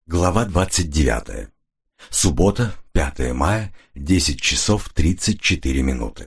Глава 29. Суббота, 5 мая, 10 часов 34 минуты.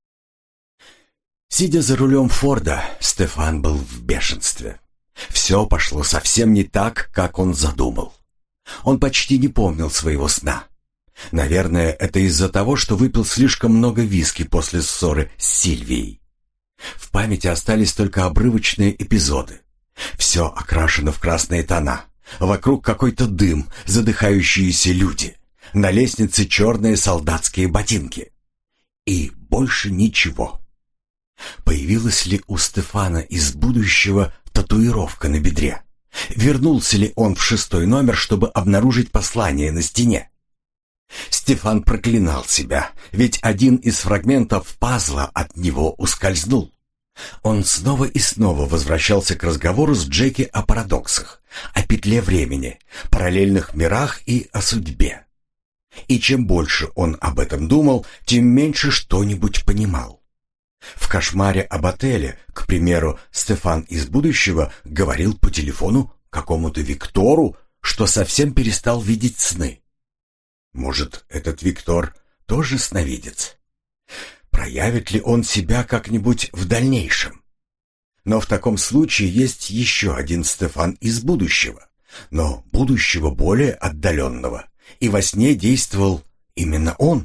Сидя за рулем Форда, Стефан был в бешенстве. Все пошло совсем не так, как он задумал. Он почти не помнил своего сна. Наверное, это из-за того, что выпил слишком много виски после ссоры с Сильвией. В памяти остались только обрывочные эпизоды. Все окрашено в красные тона. Вокруг какой-то дым, задыхающиеся люди. На лестнице черные солдатские ботинки. И больше ничего. Появилась ли у Стефана из будущего татуировка на бедре? Вернулся ли он в 6-й номер, чтобы обнаружить послание на стене? Стефан проклинал себя, ведь один из фрагментов пазла от него ускользнул. Он снова и снова возвращался к разговору с Джеки о парадоксах, о петле времени, параллельных мирах и о судьбе. И чем больше он об этом думал, тем меньше что-нибудь понимал. В кошмаре об отеле, к примеру, Стефан из будущего говорил по телефону какому-то Виктору, что совсем перестал видеть сны. Может, этот Виктор тоже сновидец? Проявит ли он себя как-нибудь в дальнейшем? Но в таком случае есть еще один Стефан из будущего, но будущего более отдаленного, и во сне действовал именно он.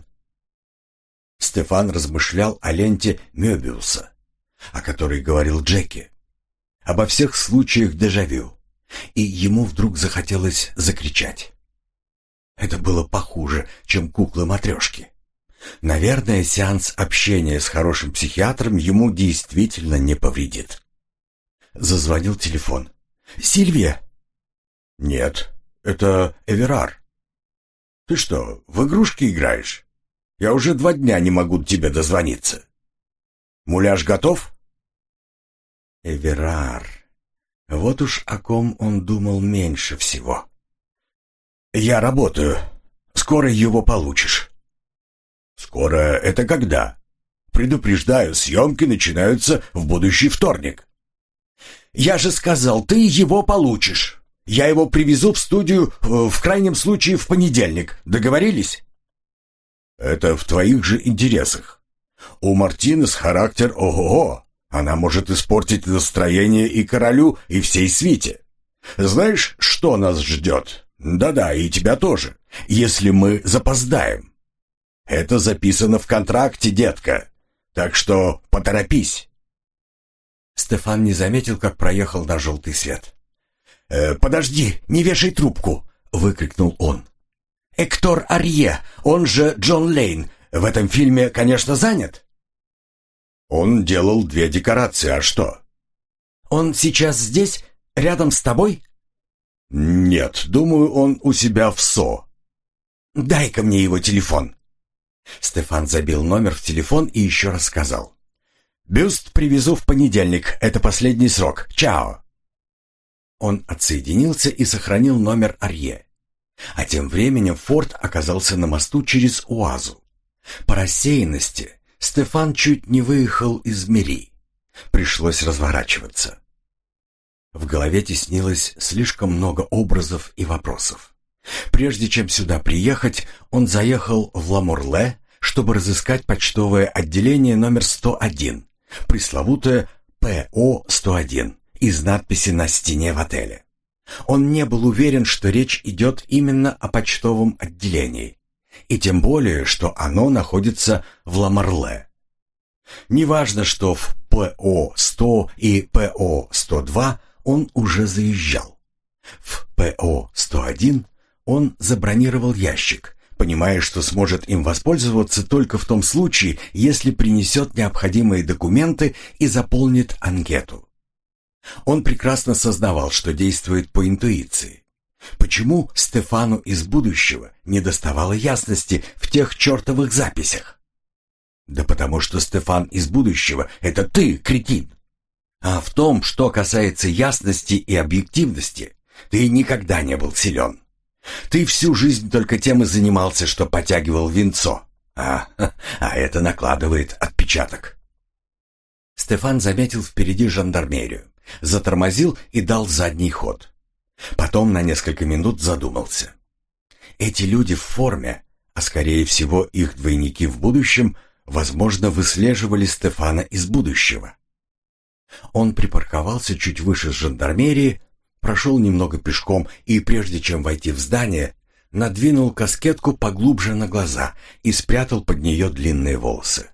Стефан размышлял о ленте Мёбиуса, о которой говорил Джеки, обо всех случаях дежавю, и ему вдруг захотелось закричать. Это было похуже, чем куклы-матрешки. Наверное, сеанс общения с хорошим психиатром ему действительно не повредит. Зазвонил телефон. «Сильвия?» «Нет, это Эверар». «Ты что, в игрушки играешь? Я уже 2 дня не могу к тебе дозвониться. Муляж готов?» Эверар. Вот уж о ком он думал меньше всего. «Я работаю. Скоро его получишь». «Скоро это когда?» «Предупреждаю, съемки начинаются в будущий вторник». «Я же сказал, ты его получишь. Я его привезу в студию, в крайнем случае, в понедельник. Договорились?» «Это в твоих же интересах. У Мартинес характер ого-го. Она может испортить настроение и королю, и всей свите. Знаешь, что нас ждет? Да-да, и тебя тоже, если мы запоздаем. Это записано в контракте, детка. Так что поторопись». Стефан не заметил, как проехал на желтый свет. «Подожди, не вешай трубку!» — выкрикнул он. «Эктор Арье, он же Джон Лейн, в этом фильме, конечно, занят?» «Он делал 2 декорации, а что?» «Он сейчас здесь, рядом с тобой?» «Нет, думаю, он у себя в СО». «Дай-ка мне его телефон». Стефан забил номер в телефон и еще раз сказал. «Бюст привезу в понедельник, это последний срок. Чао». Он отсоединился и сохранил номер Арье. А тем временем Форд оказался на мосту через Уазу. По рассеянности Стефан чуть не выехал из Мери. Пришлось разворачиваться. В голове теснилось слишком много образов и вопросов. Прежде чем сюда приехать, он заехал в Ла-Морле, чтобы разыскать почтовое отделение номер 101, пресловутое ПО-101, из надписи на стене в отеле. Он не был уверен, что речь идет именно о почтовом отделении, и тем более, что оно находится в Ла-Морле. Неважно, что в ПО-100 и ПО-102 он уже заезжал. В ПО-101 он забронировал ящик, понимая, что сможет им воспользоваться только в том случае, если принесет необходимые документы и заполнит анкету. Он прекрасно сознавал, что действует по интуиции. Почему Стефану из будущего не доставало ясности в тех чертовых записях? Да потому что Стефан из будущего — это ты, кретин. А в том, что касается ясности и объективности, ты никогда не был силен. Ты всю жизнь только тем и занимался, что потягивал винцо. А это накладывает отпечаток. Стефан заметил впереди жандармерию, затормозил и дал задний ход. Потом на несколько минут задумался. Эти люди в форме, а скорее всего их двойники в будущем, возможно, выслеживали Стефана из будущего. Он припарковался чуть выше жандармерии, прошел немного пешком и, прежде чем войти в здание, надвинул каскетку поглубже на глаза и спрятал под нее длинные волосы.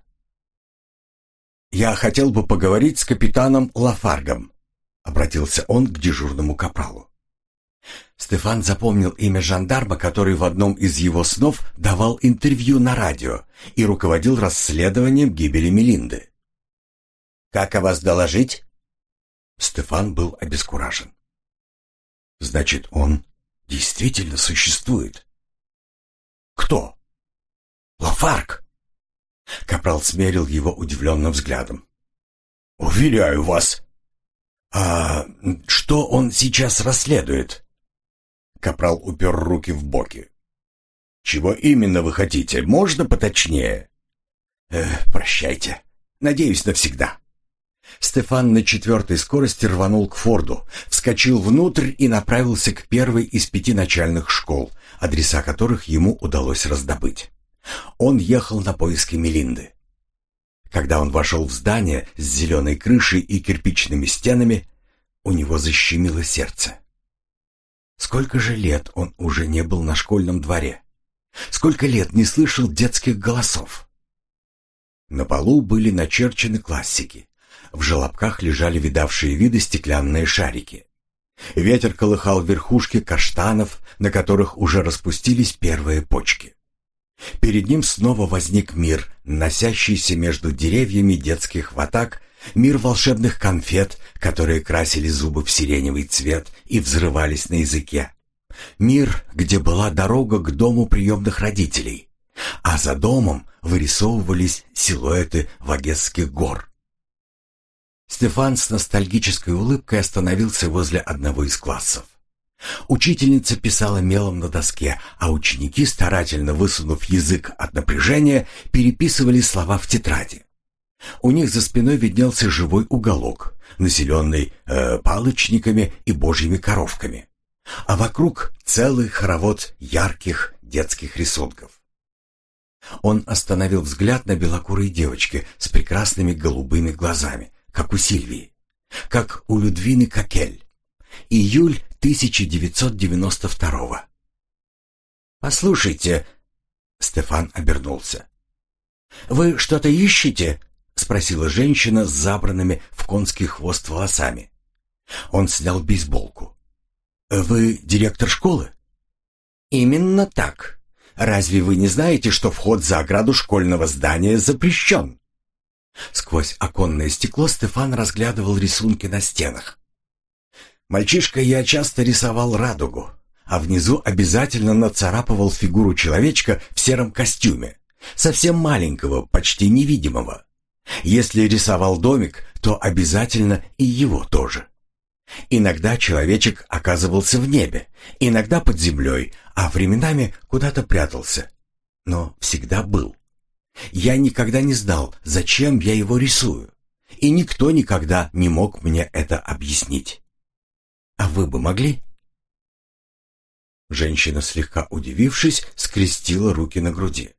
«Я хотел бы поговорить с капитаном Лафаргом», — обратился он к дежурному капралу. Стефан запомнил имя жандарма, который в одном из его снов давал интервью на радио и руководил расследованием гибели Мелинды. «Как о вас доложить?» Стефан был обескуражен. «Значит, он действительно существует?» «Кто?» «Лафарг!» Капрал смерил его удивленным взглядом. «Уверяю вас!» «А что он сейчас расследует?» Капрал упер руки в боки. «Чего именно вы хотите? Можно поточнее?» «Прощайте. Надеюсь, навсегда». Стефан на 4-й скорости рванул к Форду, вскочил внутрь и направился к первой из 5 начальных школ, адреса которых ему удалось раздобыть. Он ехал на поиски Мелинды. Когда он вошел в здание с зеленой крышей и кирпичными стенами, у него защемило сердце. Сколько же лет он уже не был на школьном дворе? Сколько лет не слышал детских голосов? На полу были начерчены классики. В желобках лежали видавшие виды стеклянные шарики. Ветер колыхал верхушки каштанов, на которых уже распустились первые почки. Перед ним снова возник мир, носящийся между деревьями детских ватаг, мир волшебных конфет, которые красили зубы в сиреневый цвет и взрывались на языке. Мир, где была дорога к дому приемных родителей, а за домом вырисовывались силуэты Вагесских гор. Стефан с ностальгической улыбкой остановился возле одного из классов. Учительница писала мелом на доске, а ученики, старательно высунув язык от напряжения, переписывали слова в тетради. У них за спиной виднелся живой уголок, населенный палочниками и божьими коровками, а вокруг целый хоровод ярких детских рисунков. Он остановил взгляд на белокурой девочке с прекрасными голубыми глазами, как у Сильвии, как у Людвины Кокель. Июль 1992-го. «Послушайте», — Стефан обернулся. «Вы что-то ищете?» — спросила женщина с забранными в конский хвост волосами. Он снял бейсболку. «Вы директор школы?» «Именно так. Разве вы не знаете, что вход за ограду школьного здания запрещен?» Сквозь оконное стекло Стефан разглядывал рисунки на стенах. «Мальчишкой я часто рисовал радугу, а внизу обязательно нацарапывал фигуру человечка в сером костюме, совсем маленького, почти невидимого. Если рисовал домик, то обязательно и его тоже. Иногда человечек оказывался в небе, иногда под землей, а временами куда-то прятался, но всегда был. Я никогда не знал, зачем я его рисую, и никто никогда не мог мне это объяснить. А вы бы могли?» Женщина, слегка удивившись, скрестила руки на груди.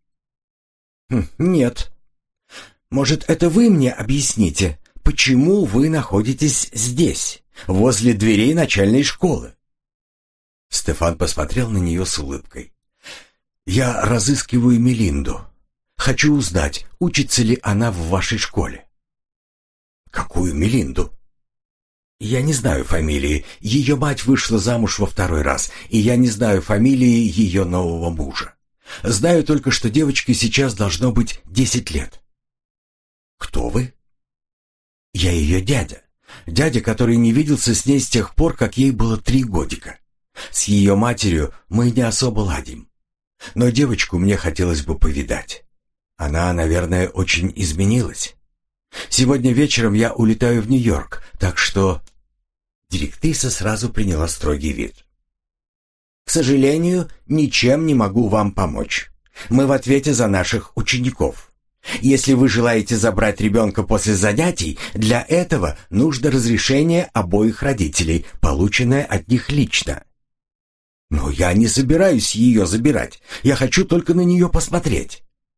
«Нет. Может, это вы мне объясните, почему вы находитесь здесь, возле дверей начальной школы?» Стефан посмотрел на нее с улыбкой. «Я разыскиваю Мелинду. Хочу узнать, учится ли она в вашей школе». «Какую Мелинду?» «Я не знаю фамилии. Ее мать вышла замуж во 2-й раз, и я не знаю фамилии ее нового мужа. Знаю только, что девочке сейчас должно быть 10 лет». «Кто вы?» «Я ее дядя. Дядя, который не виделся с ней с тех пор, как ей было 3 годика. С ее матерью мы не особо ладим. Но девочку мне хотелось бы повидать. Она, наверное, очень изменилась. Сегодня вечером я улетаю в Нью-Йорк, так что...» Директриса сразу приняла строгий вид. «К сожалению, ничем не могу вам помочь. Мы в ответе за наших учеников. Если вы желаете забрать ребенка после занятий, для этого нужно разрешение обоих родителей, полученное от них лично. Но я не собираюсь ее забирать. Я хочу только на нее посмотреть.